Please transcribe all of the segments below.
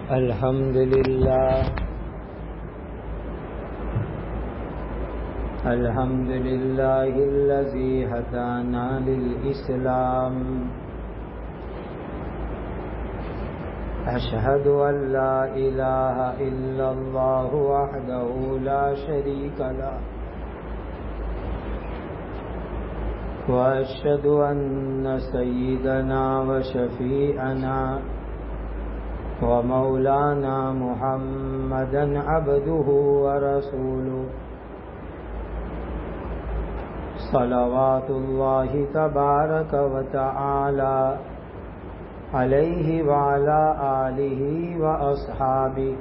الحمد لله الذي هدانا للإسلام أشهد أن لا إله إلا الله وحده لا شريك له وأشهد أن سيدنا وشفيعنا ومولانا محمدا عبده ورسوله صلوات الله تبارك وتعالى عليه وعلى آله وأصحابه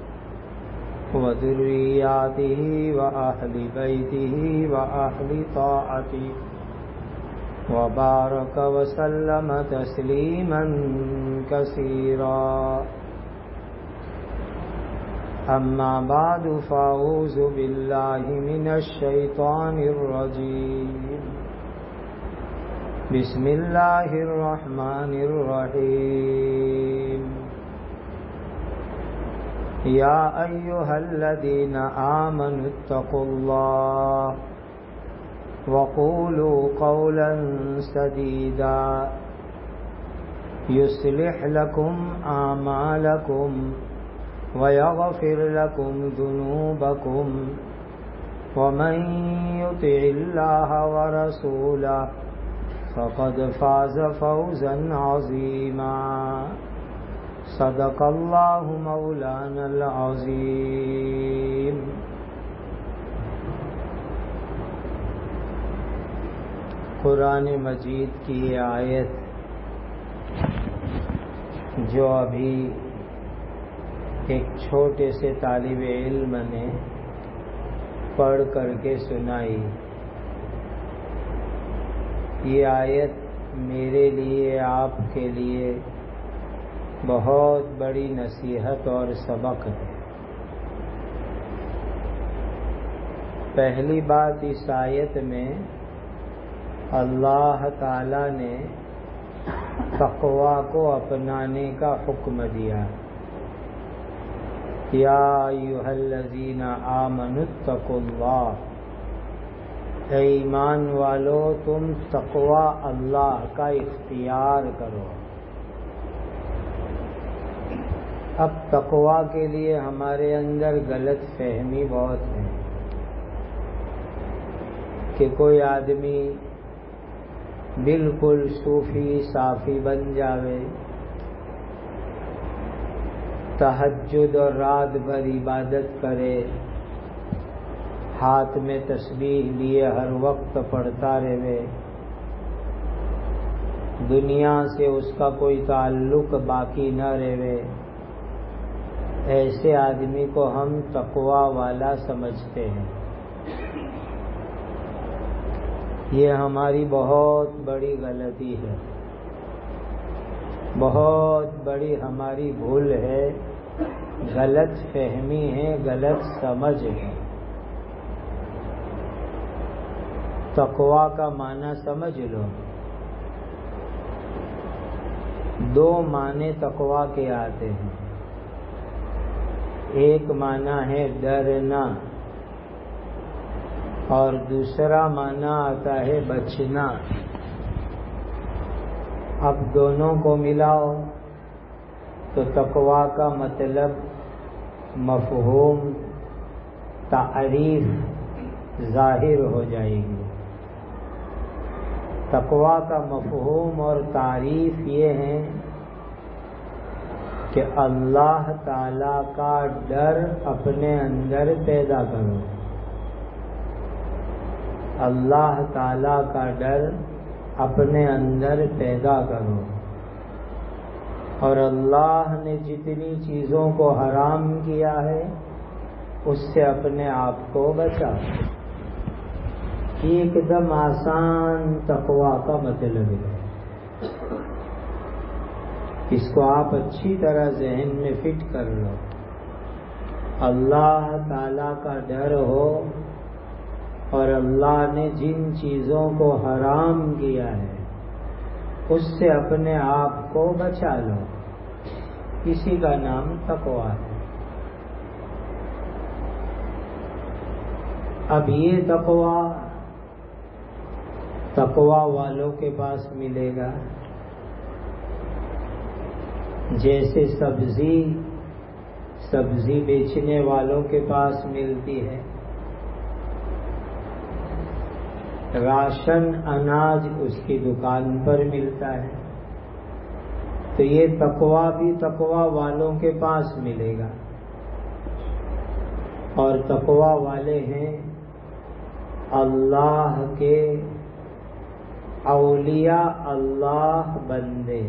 وذرياته وأهل بيته وأهل طاعته وبارك وسلم تسليما كثيرا. أما بعد فأعوذ بالله من الشيطان الرجيم. بسم الله الرحمن الرحيم. يا أيها الذين آمنوا اتقوا الله وقولوا قولا سديدا يصلح لكم أعمالكم ويغفر لكم ذنوبكم ومن يطع الله ورسوله فقد فاز فوزا عظيما. صدق الله مولانا العظيم. قرآن مجید کی یہ آیت جو ابھی ایک چھوٹے سے طالب علم نے پڑھ کر کے سنائی، یہ آیت میرے لیے آپ کے لیے بہت بڑی نصیحت اور سبق ہے. پہلی بات، اس آیت میں اللہ تعالی نے تقوی کو اپنانے کا حکم دیا. یا ایھا الذین آمنوا اتقوا اللہ، اے ایمان والو تم تقوی اللہ کا اختیار کرو. اب تقوی کے لیے ہمارے اندر غلط فہمی بہت ہے کہ کوئی آدمی بالکل صوفی صافی بن جاوے، تہجد اور رات بھر عبادت کرے، ہاتھ میں تسبیح لیے ہر وقت پڑھتا رہے، دنیا سے اس کا کوئی تعلق باقی نہ رہے، ایسے آدمی کو ہم تقوی والا سمجھتے ہیں. یہ ہماری بہت بڑی غلطی ہے، بہت بڑی ہماری بھول ہے، غلط فہمی ہے، غلط سمجھ ہے. تقوی کا معنی سمجھ لو. دو معنی تقوی کے آتے ہیں. ایک معنی ہے ڈرنا اور دوسرا معنی آتا ہے بچنا. اب دونوں کو ملاؤ تو تقوی کا مطلب، مفہوم، تعریف ظاہر ہو جائے گی. تقوی کا مفہوم اور تعریف یہ ہے کہ اللہ تعالی کا ڈر اپنے اندر پیدا کرو. اللہ تعالی کا ڈر اپنے اندر پیدا کرو اور اللہ نے جتنی چیزوں کو حرام کیا ہے اس سے اپنے آپ کو بچاؤ. ایک دم آسان تقوی کا مطلب ہے. اس کو آپ اچھی طرح ذہن میں فٹ کر لو. اللہ تعالی کا ڈر ہو اور اللہ نے جن چیزوں کو حرام کیا ہے اس سے اپنے آپ کو بچا لو. اسی کا نام تقویٰ ہے۔ اب یہ تقویٰ والوں کے پاس ملے گا جیسے سبزی بیچنے والوں کے پاس ملتی ہے، راشن اناج اس کی دکان پر ملتا ہے، تو یہ تقویٰ بھی تقویٰ والوں کے پاس ملے گا۔ اور تقویٰ والے ہیں اللہ کے اولیاء، اللہ بندے،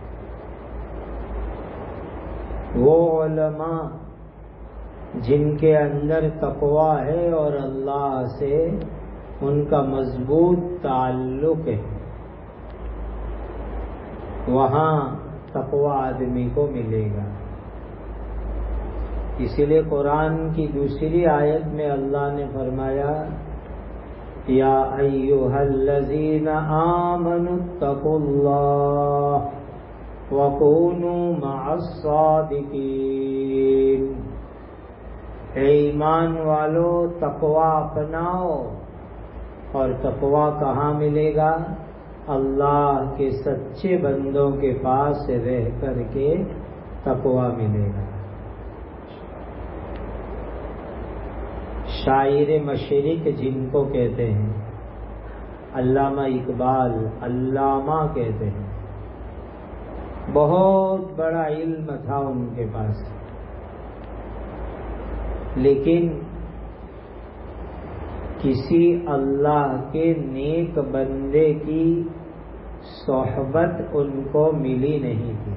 وہ علماء جن کے اندر تقویٰ ہے اور اللہ سے ان کا مضبوط تعلق ہے، وہاں تقویٰ آدمی کو ملے گا۔ اسی لیے قرآن کی دوسری آیت میں اللہ نے فرمایا یا ایھا الذین آمنوا اتقوا اللہ وَكُونُوا مَعَ الصَّادِقِينَ، اے ایمان والو تقویٰ اپناؤ۔ اور تقویٰ کہاں ملے گا؟ اللہ کے سچے بندوں کے پاس رہ کر کے تقویٰ ملے گا۔ شاعر مشرق جن کو کہتے ہیں، علامہ اقبال علامہ کہتے ہیں، بہت بڑا علم تھا ان کے پاس، لیکن کسی اللہ کے نیک بندے کی صحبت ان کو ملی نہیں تھی،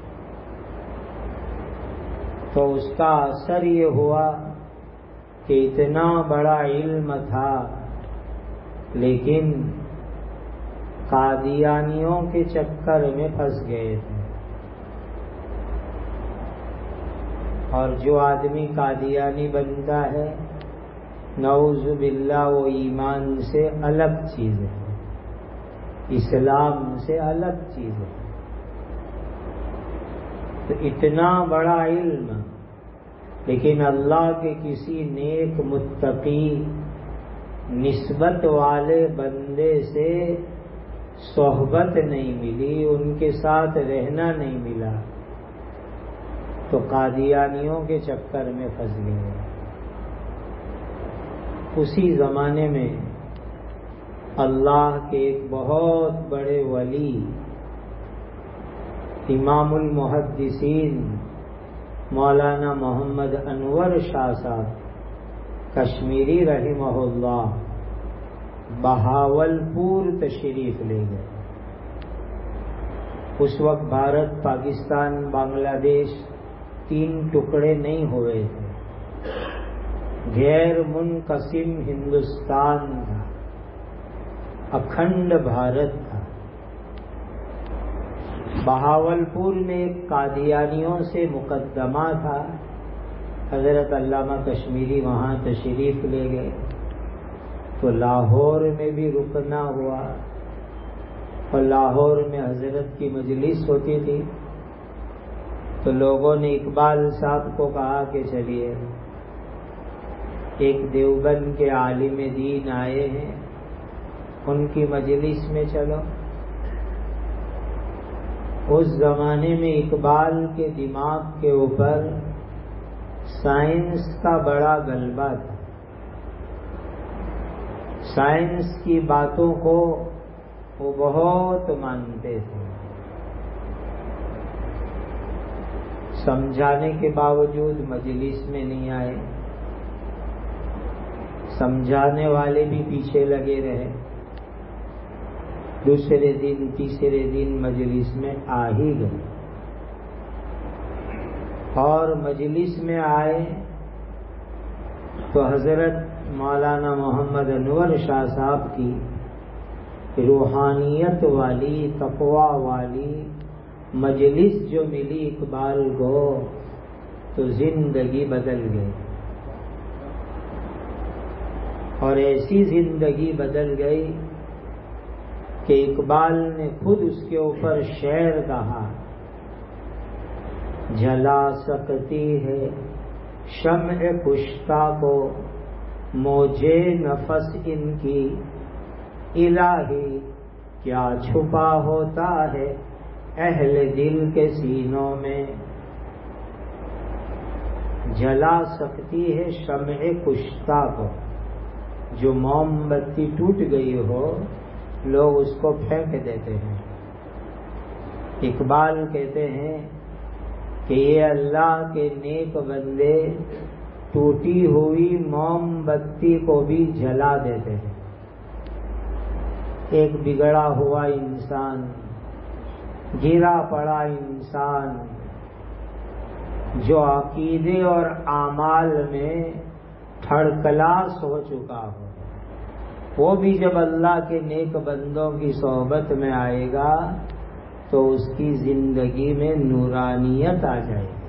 تو اس کا اثر یہ ہوا کہ اتنا بڑا علم تھا لیکن قادیانیوں کے چکر میں پھنس گئے تھے۔ اور جو آدمی قادیانی بنتا ہے نعوذ باللہ وہ ایمان سے الگ چیز ہے، اسلام سے الگ چیز ہے۔ تو اتنا بڑا علم لیکن اللہ کے کسی نیک متقی نسبت والے بندے سے صحبت نہیں ملی، ان کے ساتھ رہنا نہیں ملا، تو قادیانیوں کے چکر میں پھنس گئے۔ اسی زمانے میں اللہ کے ایک بہت بڑے ولی امام المحدثین مولانا محمد انور شاہ صاحب کشمیری رحمہ اللہ بہاولپور تشریف لے گئے۔ اس وقت بھارت، پاکستان، بنگلہ دیش 3 ٹکڑے نہیں ہوئے تھے، غیر منقسم ہندوستان تھا، اکھنڈ بھارت تھا۔ بہاولپور میں ایک قادیانیوں سے مقدمہ تھا، حضرت علامہ کشمیری وہاں تشریف لے گئے، تو لاہور میں بھی رکنا ہوا، اور لاہور میں حضرت کی مجلس ہوتی تھی، تو لوگوں نے اقبال صاحب کو کہا کہ چلیے ایک دیوبند کے عالم دین آئے ہیں، ان کی مجلس میں چلو۔ اس زمانے میں اقبال کے دماغ کے اوپر سائنس کا بڑا غلبہ تھا، سائنس کی باتوں کو وہ بہت مانتے تھے، سمجھانے کے باوجود مجلس میں نہیں آئے، سمجھانے والے بھی پیچھے لگے رہے، دوسرے دن تیسرے دن مجلس میں آ ہی گئے، اور مجلس میں آئے تو حضرت مولانا محمد انور شاہ صاحب کی روحانیت والی تقویٰ والی مجلس جو ملی اقبال کو تو زندگی بدل گئی، اور ایسی زندگی بدل گئی کہ اقبال نے خود اس کے اوپر شعر کہا جلا سکتی ہے شمع کشتہ کو موجے نفس ان کی، الہی کیا چھپا ہوتا ہے اہل دل کے سینوں میں۔ جلا سکتی ہے شمع کشتہ کو، جو موم بتی ٹوٹ گئی ہو لوگ اس کو پھینک دیتے ہیں۔ اقبال کہتے ہیں کہ یہ اللہ کے نیک بندے ٹوٹی ہوئی موم بتی کو بھی جلا دیتے ہیں۔ ایک بگڑا ہوا انسان، گرا پڑا انسان جو عقیدے اور اعمال میں تھرڈ کلاس ہو چکا ہو، وہ بھی جب اللہ کے نیک بندوں کی صحبت میں آئے گا تو اس کی زندگی میں نورانیت آ جائے گی۔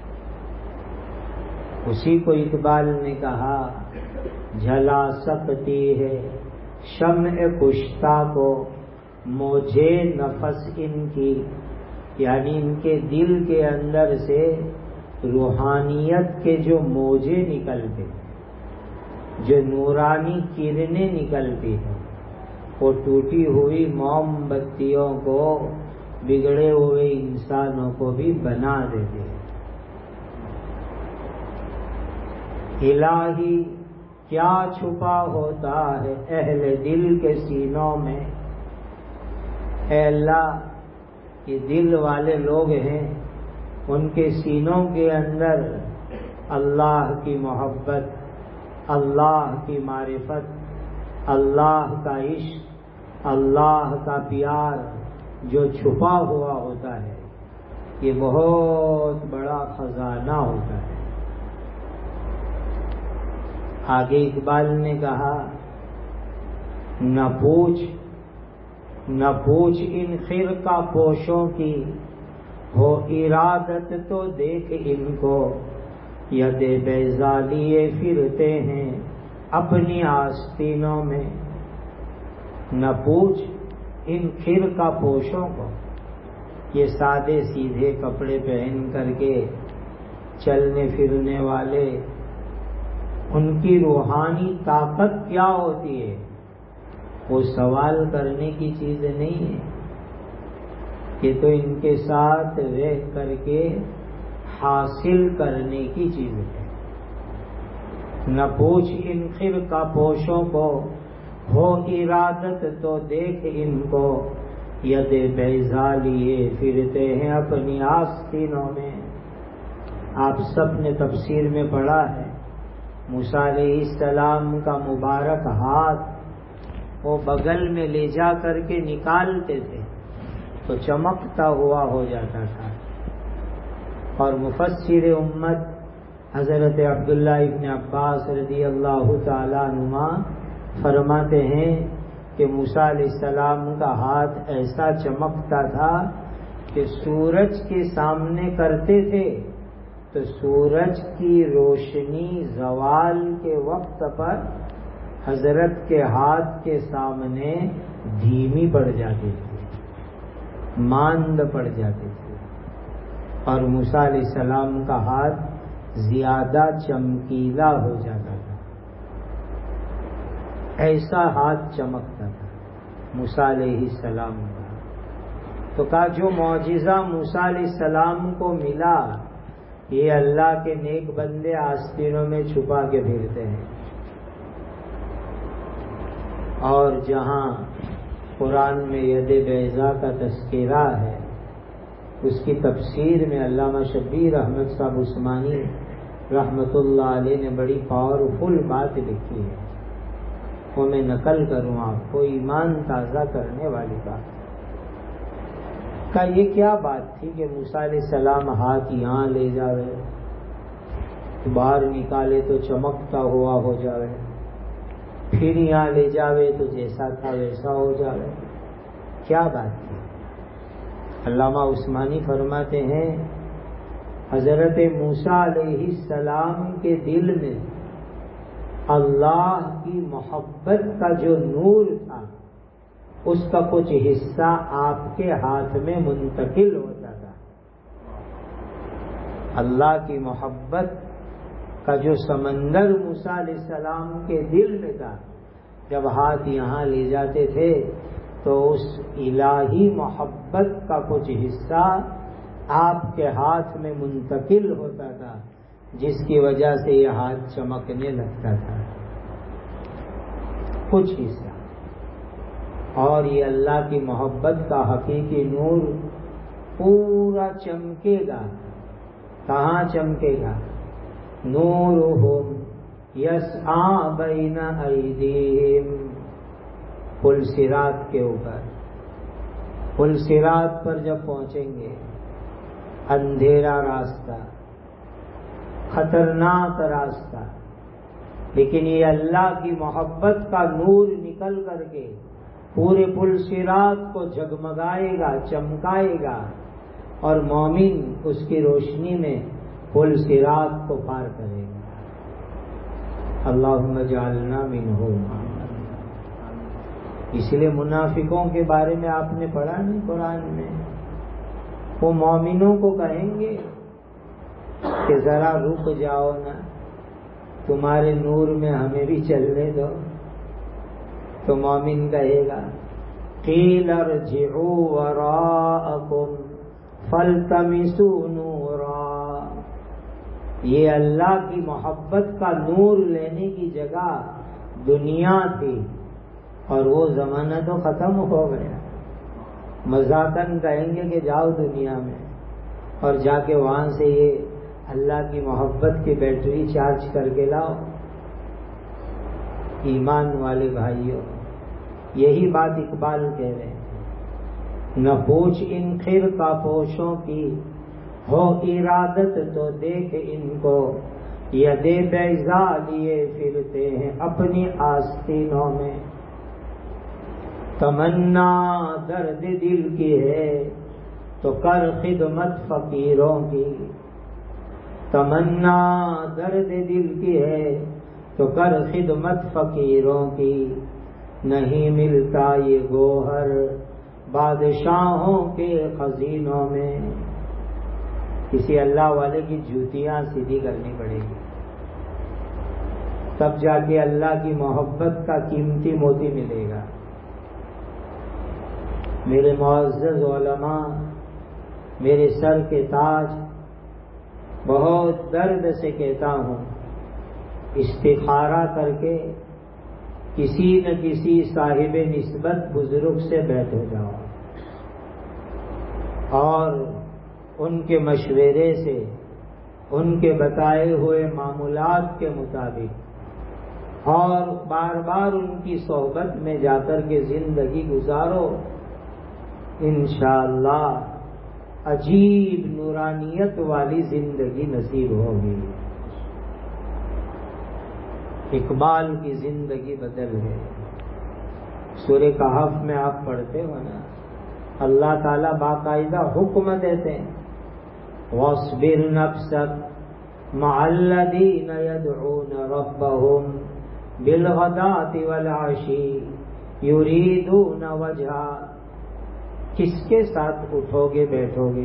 اسی کو اقبال نے کہا جلا سکتی ہے شمع کشتہ کو موجے نفس ان کی، یعنی ان کے دل کے اندر سے روحانیت کے جو موجے نکلتے، جو نورانی کرنیں نکلتی ہیں، وہ ٹوٹی ہوئی موم بتیوں کو، بگڑے ہوئے انسانوں کو بھی بنا دیتے ہیں۔ الہی کیا چھپا ہوتا ہے اہل دل کے سینوں میں۔ اے اللہ، یہ دل والے لوگ ہیں، ان کے سینوں کے اندر اللہ کی محبت، اللہ کی معرفت، اللہ کا عشق، اللہ کا پیار جو چھپا ہوا ہوتا ہے، یہ بہت بڑا خزانہ ہوتا ہے۔ آگے اقبال نے کہا نہ پوچھ ان خرقہ پوشوں کی، ہو ارادت تو دیکھ ان کو، ید بیضا لیے پھرتے ہیں اپنی آستینوں میں۔ نہ پوچھ ان خرقہ پوشوں کو، یہ سادے سیدھے کپڑے پہن کر کے چلنے پھرنے والے، ان کی روحانی طاقت کیا ہوتی ہے؟ وہ سوال کرنے کی چیز نہیں ہے، یہ تو ان کے ساتھ رہ کر کے حاصل کرنے کی چیز ہے۔ نہ پوچھ ان خرقہ پوشوں کو، ہو ارادت تو دیکھ ان کو، ید بیضا لیے پھرتے ہیں اپنی آستینوں میں۔ آپ سب نے تفسیر میں پڑھا ہے، موسیٰ علیہ السلام کا مبارک ہاتھ وہ بغل میں لے جا کر کے نکالتے تھے تو چمکتا ہوا ہو جاتا تھا۔ اور مفسر امت حضرت عبداللہ ابن عباس رضی اللہ تعالی عنہما فرماتے ہیں کہ موسیٰ علیہ السلام کا ہاتھ ایسا چمکتا تھا کہ سورج کے سامنے کرتے تھے تو سورج کی روشنی زوال کے وقت پر حضرت کے ہاتھ کے سامنے دھیمی پڑ جاتی تھی، ماند پڑ جاتی تھی، اور موسیٰ علیہ السلام کا ہاتھ زیادہ چمکیلا ہو جاتا تھا، ایسا ہاتھ چمکتا تھا موسیٰ علیہ السلام کا۔ تو کہا جو معجزہ موسیٰ علیہ السلام کو ملا، یہ اللہ کے نیک بندے آستینوں میں چھپا کے پھرتے ہیں۔ اور جہاں قرآن میں ید بیضا کا تذکرہ ہے، اس کی تفسیر میں علامہ شبیر احمد صاحب عثمانی رحمت اللہ علیہ نے بڑی پاورفل بات لکھی ہے، وہ میں نقل کروں آپ کو، ایمان تازہ کرنے والی بات۔ کہ یہ کیا بات تھی کہ موسیٰ علیہ السلام ہاتھ یہاں لے جاوے، باہر نکالے تو چمکتا ہوا ہو جاوے، پھر یہاں لے جاوے تو جیسا تھا ویسا ہو جاوے، کیا بات تھی؟ علامہ عثمانی فرماتے ہیں حضرت موسیٰ علیہ السلام کے دل میں اللہ کی محبت کا جو نور تھا، اس کا کچھ حصہ آپ کے ہاتھ میں منتقل ہوتا تھا۔ اللہ کی محبت کا جو سمندر موسیٰ علیہ السلام کے دل میں تھا، جب ہاتھ یہاں لے جاتے تھے تو اس الہی محبت کا کچھ حصہ آپ کے ہاتھ میں منتقل ہوتا تھا، جس کی وجہ سے یہ ہاتھ چمکنے لگتا تھا، کچھ حصہ۔ اور یہ اللہ کی محبت کا حقیقی نور پورا چمکے گا۔ کہاں چمکے گا؟ نورہم یسعی بین ایدیہم، پل صراط کے اوپر، پل صراط پر جب پہنچیں گے، اندھیرا راستہ، خطرناک راستہ، لیکن یہ اللہ کی محبت کا نور نکل کر کے پورے پل صراط کو جگمگائے گا، چمکائے گا، اور مومن اس کی روشنی میں پل صراط کو پار کرے گا۔ اللہم اجعلنا منہم۔ اس لیے منافقوں کے بارے میں آپ نے پڑھا نہیں قرآن میں، وہ مومنوں کو کہیں گے کہ ذرا رک جاؤ نا، تمہارے نور میں ہمیں بھی چلنے دو، تو مومن کہے گا قیل ارجعوا وراءکم فالتمسوا نورا۔ یہ اللہ کی محبت کا نور لینے کی جگہ دنیا تھی، اور وہ زمانہ تو ختم ہو گیا۔ مذاقاً کہیں گے کہ جاؤ دنیا میں اور جا کے وہاں سے یہ اللہ کی محبت کی بیٹری چارج کر کے لاؤ۔ ایمان والے بھائیوں، یہی بات اقبال کہہ رہے ہیں، نہ پوچھ ان خرقہ پوشوں کی، ہو ارادت تو دیکھ ان کو، یدے بیضا لیے پھرتے ہیں اپنی آستینوں میں۔ تمنا درد دل کی ہے تو کر خدمت فقیروں کی، تمنا درد دل کی ہے تو کر خدمت فقیروں کی، نہیں ملتا یہ گوہر بادشاہوں کے خزینوں میں۔ کسی اللہ والے کی جوتیاں سیدھی کرنی پڑے گی، تب جا کے اللہ کی محبت کا قیمتی موتی ملے گا۔ میرے معزز علماء، میرے سر کے تاج، بہت درد سے کہتا ہوں، استخارہ کر کے کسی نہ کسی صاحب نسبت بزرگ سے بیعت ہو جاؤ، اور ان کے مشورے سے، ان کے بتائے ہوئے معمولات کے مطابق، اور بار بار ان کی صحبت میں جا کر کے زندگی گزارو، انشاءاللہ عجیب نورانیت والی زندگی نصیب ہوگی۔ اقبال کی زندگی بدل گئی۔ سورہ کہف میں آپ پڑھتے ہو نا، اللہ تعالیٰ باقاعدہ حکم دیتے ہیں، وَاصْبِرْ نَفْسَكَ مَعَ الَّذِينَ يَدْعُونَ رَبَّهُمْ بِالْغَدَاةِ وَالْعَشِيِّ يُرِيدُونَ وَجْهَهُ۔ کس کے ساتھ اٹھو گے بیٹھو گے،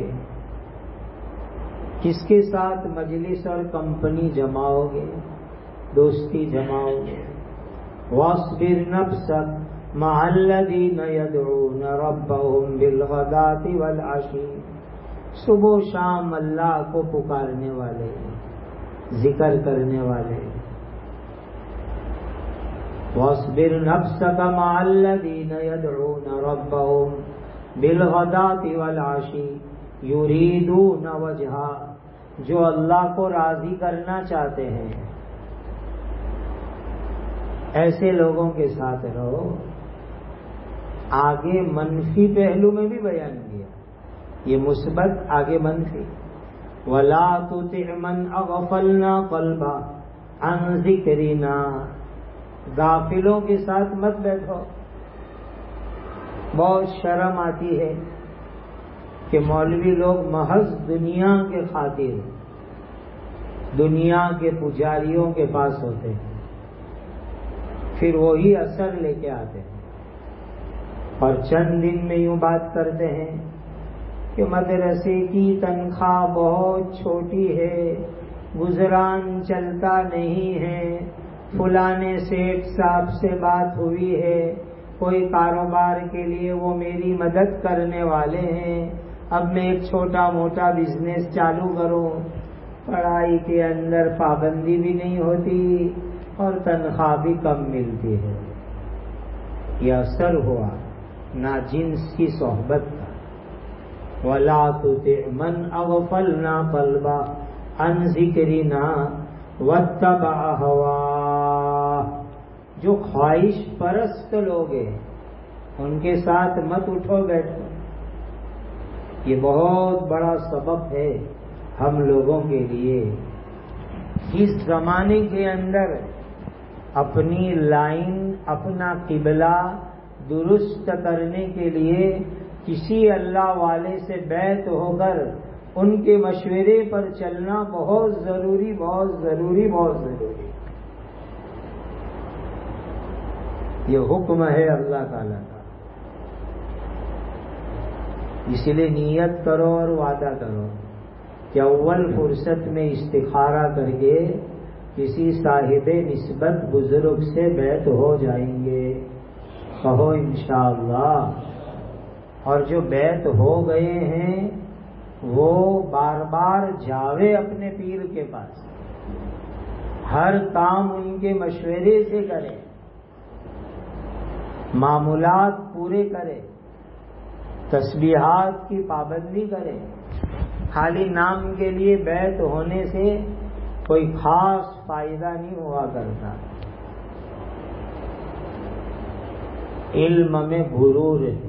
کس کے ساتھ مجلس اور کمپنی جماؤ گے، دوستی جماؤ گے۔ وَاصْبِرْ نَفْسَكَ مَعَ الَّذِينَ يَدْعُونَ رَبَّهُمْ بِالْغَدَاةِ وَالْعَشِيِّ، صبح و شام اللہ کو پکارنے والے، ذکر کرنے والے۔ وَاصْبِرْ نَفْسَكَ مَعَ الَّذِينَ يَدْعُونَ رَبَّهُمْ بِالْغَدَاةِ وَالْعَشِيِّ يُرِيدُونَ وَجْهَهُ، جو اللہ کو راضی کرنا چاہتے ہیں، ایسے لوگوں کے ساتھ رہو۔ آگے منفی پہلو میں بھی بیان کیا، یہ مثبت، آگے منفی۔ وَلَا تُطِعْ مَنْ أَغْفَلْنَا قَلْبَهُ عَنْ ذِكْرِنَا، غافلوں کے ساتھ مت بیٹھو۔ بہت شرم آتی ہے کہ مولوی لوگ محض دنیا کے خاطر دنیا کے پجاریوں کے پاس ہوتے ہیں، پھر وہی اثر لے کے آتے ہیں، اور چند دن میں یوں بات کرتے ہیں کہ مدرسے کی تنخواہ بہت چھوٹی ہے، گزران چلتا نہیں ہے، فلانے سیٹ صاحب سے بات ہوئی ہے، کوئی کاروبار کے لیے وہ میری مدد کرنے والے ہیں، اب میں ایک چھوٹا موٹا بزنس چالو کروں، پڑھائی کے اندر پابندی بھی نہیں ہوتی اور تنخواہ بھی کم ملتی ہے۔ یہ اثر ہوا ناجنس کی صحبت کا۔ وَلَا تُطِعْ مَنْ أَغْفَلْنَا قَلْبَهُ عَنْ ذِكْرِنَا وَاتَّبَعَ هَوَاهُ، جو خواہش پرست لوگ ہیں ان کے ساتھ مت اٹھو بیٹھو۔ یہ بہت بڑا سبب ہے ہم لوگوں کے لیے۔ اس زمانے کے اندر اپنی لائن، اپنا قبلہ درست کرنے کے لیے کسی اللہ والے سے بیعت ہو کر ان کے مشورے پر چلنا بہت ضروری، بہت ضروری، بہت ضروری۔ یہ حکم ہے اللہ تعالیٰ کا۔ اس لیے نیت کرو اور وعدہ کرو کہ اول فرصت میں استخارہ کر کے کسی صاحب نسبت بزرگ سے بیعت ہو جائیں گے، کہو انشاءاللہ۔ اور جو بیعت ہو گئے ہیں وہ بار بار جاوے اپنے پیر کے پاس، ہر کام ان کے مشورے سے کرے، معمولات پورے کرے، تسبیحات کی پابندی کرے۔ خالی نام کے لیے بیعت ہونے سے کوئی خاص فائدہ نہیں ہوا کرتا۔ علم میں غرور ہے۔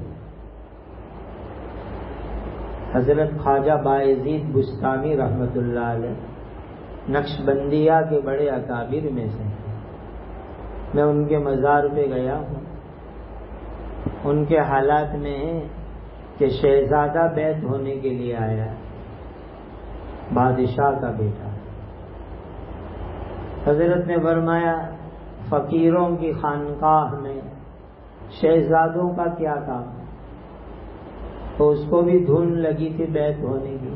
حضرت خواجہ بایزید بستامی رحمت اللہ علیہ نقشبندیہ کے بڑے اکابر میں سے، میں ان کے مزار پہ گیا ہوں۔ ان کے حالات میں ہے کہ شہزادہ بیعت ہونے کے لیے آیا، بادشاہ کا بیٹا۔ حضرت نے فرمایا فقیروں کی خانقاہ میں شہزادوں کا کیا کام ہے؟ تو اس کو بھی دھن لگی تھی بیعت ہونے کی۔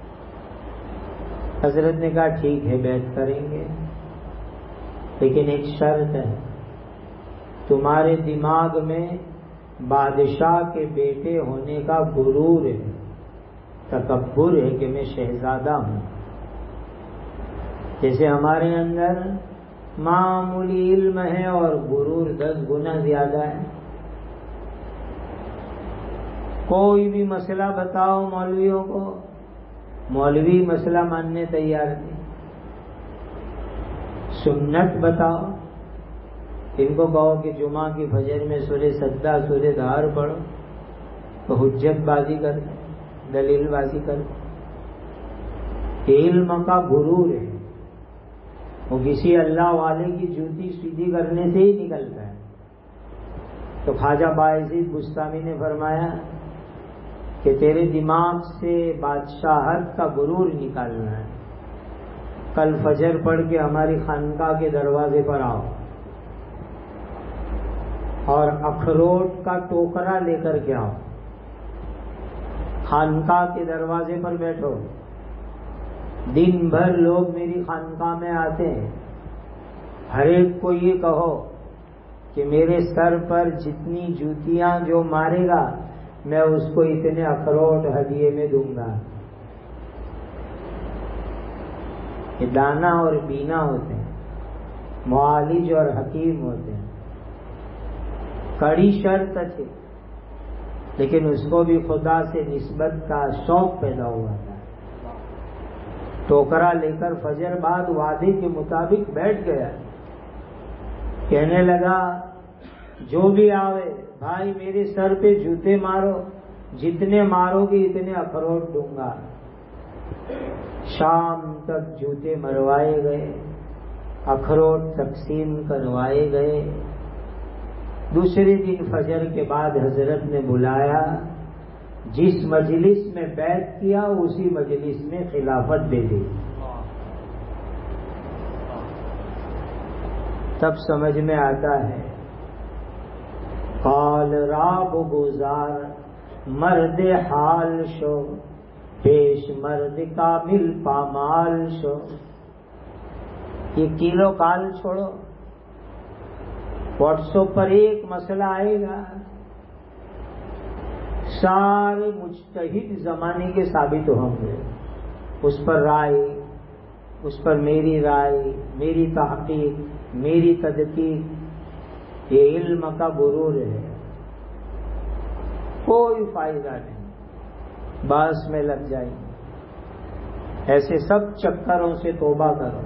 حضرت نے کہا ٹھیک ہے بیعت کریں گے، لیکن ایک شرط ہے، تمہارے دماغ میں بادشاہ کے بیٹے ہونے کا غرور ہے، تکبر ہے کہ میں شہزادہ ہوں۔ جیسے ہمارے اندر معمولی علم ہے اور غرور 10 گنا زیادہ ہے۔ کوئی بھی مسئلہ بتاؤ مولویوں کو، مولوی مسئلہ ماننے تیار نہیں۔ سنت بتاؤ، ان کو کہو کہ جمعہ کی فجر میں سورہ سجدہ، سورہ دہر پڑھو تو حجت بازی کر، دلیل بازی کر۔ علم کا غرور ہے، وہ کسی اللہ والے کی جوتی سیدھی کرنے سے ہی نکلتا ہے۔ تو خواجہ بایزید بستامی نے فرمایا کہ تیرے دماغ سے بادشاہت کا غرور نکالنا ہے، کل فجر پڑھ کے ہماری خانقاہ کے دروازے پر آؤ اور اخروٹ کا ٹوکرا لے کر کے آؤ، خانقاہ کے دروازے پر بیٹھو۔ دن بھر لوگ میری خانقاہ میں آتے ہیں، ہر ایک کو یہ کہو کہ میرے سر پر جتنی جوتیاں جو مارے گا میں اس کو اتنے اخروٹ ہدیے میں دوں گا۔ یہ دانا اور بینا ہوتے ہیں، معالج اور حکیم ہوتے ہیں۔ کڑی شرط تھی، لیکن اس کو بھی خدا سے نسبت کا شوق پیدا ہوا تھا۔ ٹوکرا لے کر فجر بعد وعدے کے مطابق بیٹھ گیا، کہنے لگا جو بھی آوے بھائی میرے سر پہ جوتے مارو، جتنے مارو گے اتنے اخروٹ دوں گا۔ شام تک جوتے مروائے گئے، اخروٹ تقسیم کروائے گئے۔ دوسرے دن فجر کے بعد حضرت نے بلایا، جس مجلس میں بیعت کیا اسی مجلس میں خلافت دے دی۔ تب سمجھ میں آتا ہے، قال را بگذار مرد حال شو پیش مرد کامل پامال شو. یہ کیلو کال چھوڑو. واٹس ایپ پر ایک مسئلہ آئے گا، سارے مجتہد زمانے کے ثابت ہوں گے، اس پر رائے، اس پر میری رائے، میری تحقیق، میری تدقیق، یہ علم کا غرور ہے، کوئی فائدہ نہیں، باس میں لگ جائیں گے. ایسے سب چکروں سے توبہ کرو.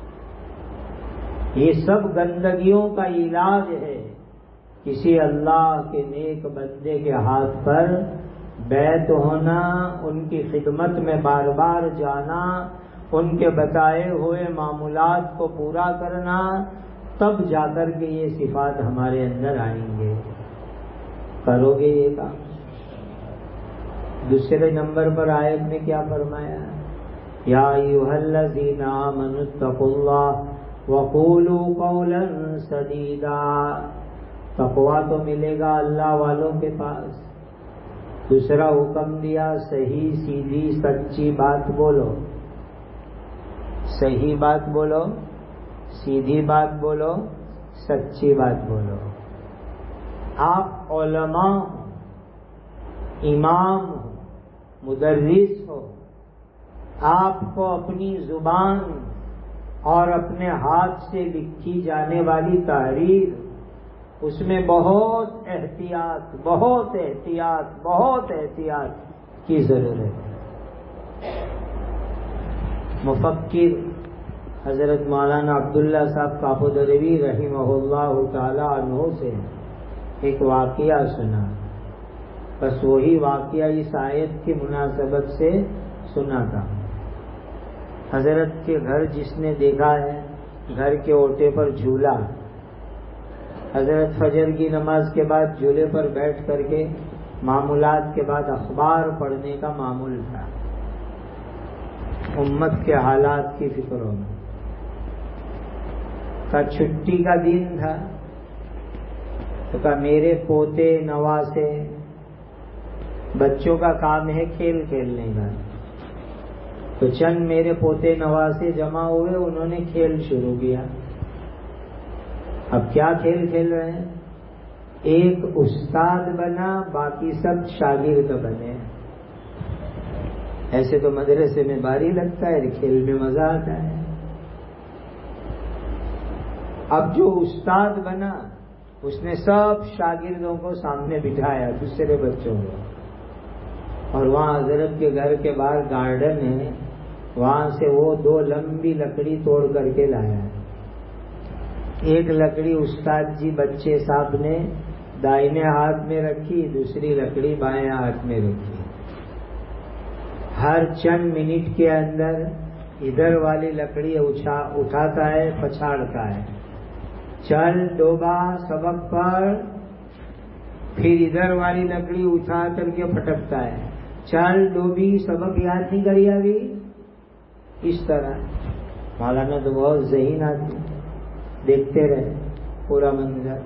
یہ سب گندگیوں کا علاج ہے. کسی اللہ کے نیک بندے کے ہاتھ پر بیعت ہونا، ان کی خدمت میں بار بار جانا، ان کے بتائے ہوئے معمولات کو پورا کرنا، تب جا کر کے یہ صفات ہمارے اندر آئیں گے. کرو گے یہ کام؟ دوسرے نمبر پر آیت میں کیا فرمایا؟ یا ایھا الذین آمنوا اتقوا اللہ وقولوا قولا سدیدا. تقویٰ تو ملے گا اللہ والوں کے پاس. دوسرا حکم دیا صحیح سیدھی سچی بات بولو. صحیح بات بولو، سیدھی بات بولو، سچی بات بولو. آپ علماء ہو، امام ہو، مدرس ہو، آپ کو اپنی زبان اور اپنے ہاتھ سے لکھی جانے والی تحریر، اس میں بہت احتیاط، بہت احتیاط، بہت احتیاط کی ضرورت ہے. مفکر حضرت مولانا عبداللہ صاحب کاپودروی رحمہ اللہ تعالی عنہ سے ایک واقعہ سنا. بس وہی واقعہ اس آیت کی مناسبت سے سنا تھا. حضرت کے گھر جس نے دیکھا ہے، گھر کے اوٹے پر جھولا. حضرت فجر کی نماز کے بعد جھولے پر بیٹھ کر کے معمولات کے بعد اخبار پڑھنے کا معمول تھا، امت کے حالات کی فکروں میں. کا چھٹی کا دن تھا تو کہا میرے پوتے نواسے، بچوں کا کام ہے کھیل کھیلنے کا، تو چند میرے پوتے نواسے جمع ہوئے، انہوں نے کھیل شروع کیا. اب کیا کھیل کھیل رہے ہیں؟ ایک استاد بنا، باقی سب شاگرد بنے. ایسے تو مدرسے میں باری لگتا ہے، کھیل میں مزہ آتا ہے. اب جو استاد بنا اس نے سب شاگردوں کو سامنے بٹھایا، دوسرے بچوں کو، اور وہاں حضرت کے گھر کے باہر گارڈن ہے، وہاں سے وہ 2 لمبی لکڑی توڑ کر کے لایا. ایک لکڑی استاد جی بچے صاحب نے دائنے ہاتھ میں رکھی، دوسری لکڑی بائیں ہاتھ میں رکھی. ہر چند منٹ کے اندر ادھر والی لکڑی اٹھاتا ہے، پچھاڑتا ہے، چل ڈوبا سبق پر، پھر ادھر والی لکڑی اٹھا کر کے پھٹکتا ہے، چل ڈوبی سبق یاد نہیں کری ابھی. اس طرح مولانا تو بہت ذہین آدمی، دیکھتے رہے پورا منظر.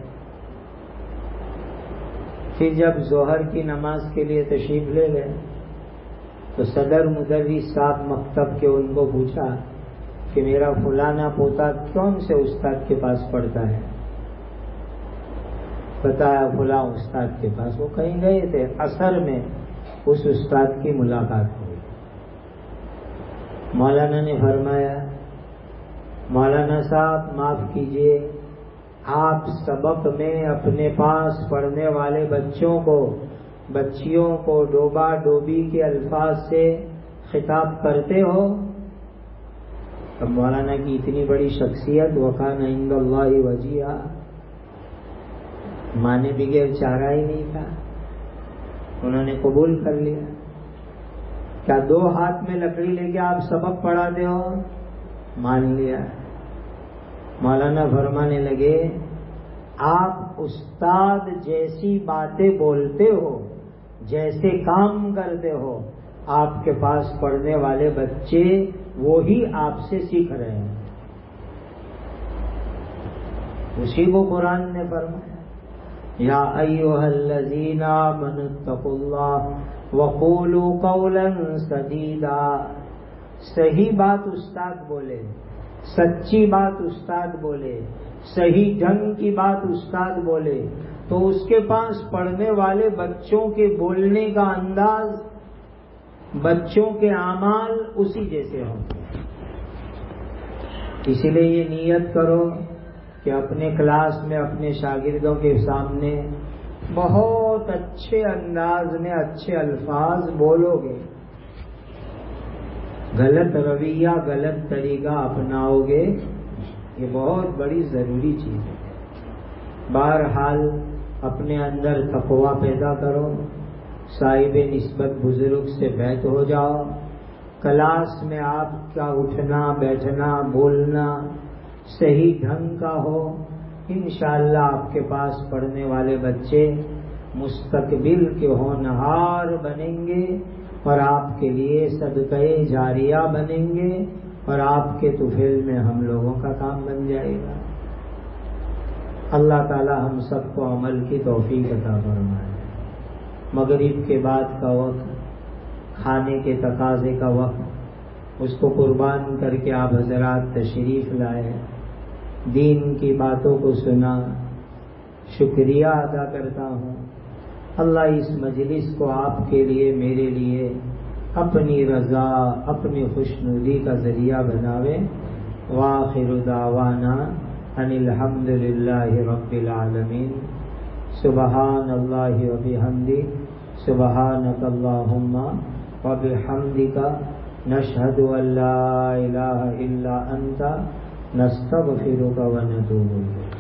پھر جب ظہر کی نماز کے لیے تشریف لے گئے تو صدر مدرس صاحب مکتب کے ان کو پوچھا کہ میرا فلانا پوتا کون سے استاد کے پاس پڑھتا ہے؟ بتایا فلاں استاد کے پاس. وہ کہیں گئے تھے، عصر میں اس استاد کی ملاقات ہوئی. مولانا نے فرمایا مولانا صاحب معاف کیجئے، آپ سبق میں اپنے پاس پڑھنے والے بچیوں کو ڈوبا ڈوبی کے الفاظ سے خطاب کرتے ہو؟ اب مولانا کی اتنی بڑی شخصیت، وَكَانَ عِندَ اللَّهِ وَجِيهًا، مانے بغیر چارہ ہی نہیں تھا. انہوں نے قبول کر لیا. کیا 2 ہاتھ میں لکڑی لے کے آپ سبق پڑھاتے ہو؟ مان لیا. مولانا فرمانے لگے آپ استاد جیسی باتیں بولتے ہو، جیسے کام کرتے ہو، آپ کے پاس پڑھنے والے بچے وہی آپ سے سیکھ رہے ہیں. اسی کو قرآن نے فرمایا یا ایھا الذین آمنوا اتقوا اللہ وقولوا قولا سدیدا. صحیح بات استاد بولے، سچی بات استاد بولے، صحیح ڈھنگ کی بات استاد بولے تو اس کے پاس پڑھنے والے بچوں کے بولنے کا انداز، بچوں کے اعمال اسی جیسے ہوں. اسی لیے یہ نیت کرو کہ اپنے کلاس میں اپنے شاگردوں کے سامنے بہت اچھے انداز میں اچھے الفاظ بولو گے. غلط رویہ، غلط طریقہ اپناؤ گے، یہ بہت بڑی ضروری چیز ہے. بہرحال اپنے اندر تقوی پیدا کرو، صاحب نسبت بزرگ سے بیعت ہو جاؤ. کلاس میں آپ کا اٹھنا بیٹھنا بولنا صحیح ڈھنگ کا ہو. انشاءاللہ آپ کے پاس پڑھنے والے بچے مستقبل کے ہونہار بنیں گے اور آپ کے لیے صدقہ جاریہ بنیں گے اور آپ کے طفیل میں ہم لوگوں کا کام بن جائے گا. اللہ تعالی ہم سب کو عمل کی توفیق عطا فرمائے. مغرب کے بعد کا وقت، کھانے کے تقاضے کا وقت، اس کو قربان کر کے آپ حضرات تشریف لائے، دین کی باتوں کو سنا. شکریہ ادا کرتا ہوں. اللہ اس مجلس کو آپ کے لیے میرے لیے اپنی رضا اپنی خوشنودی کا ذریعہ بناوے. وآخر دعوانا ان الحمد للہ رب العالمین. سبحان اللہ وبحمدہ، سبحانک اللہم وبحمدک، نشہد ان لا الہ الا انت، نستغفرک ونتوب الیک.